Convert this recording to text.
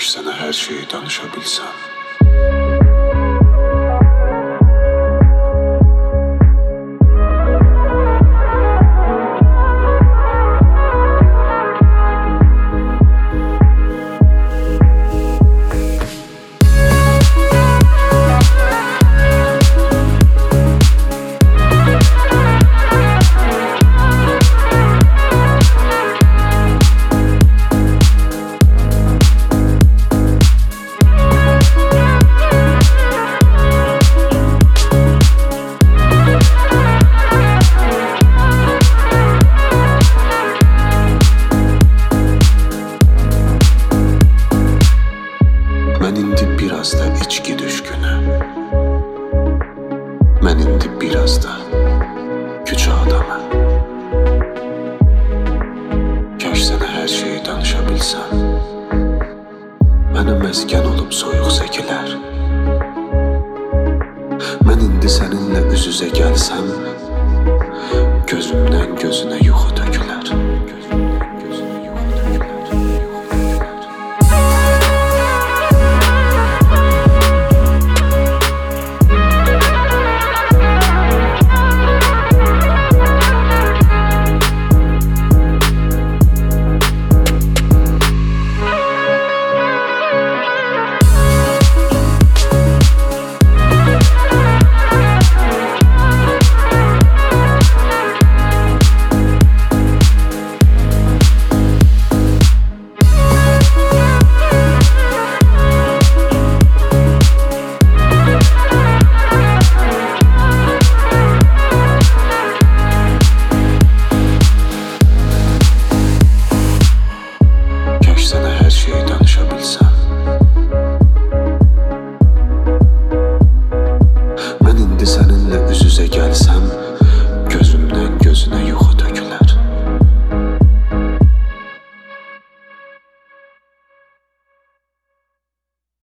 Kaş sənə hər şeyi danışa bilsəm. Mən indi biraz da içki düşkünü. Mən indi biraz da küçə adamı. Kaş sənə hər şeyi danışa bilsəm. Mənə məskən olub soyuq səkilər. Mən indi səninlə üz-üzə gəlsəm, gözümdən gözünə yuxu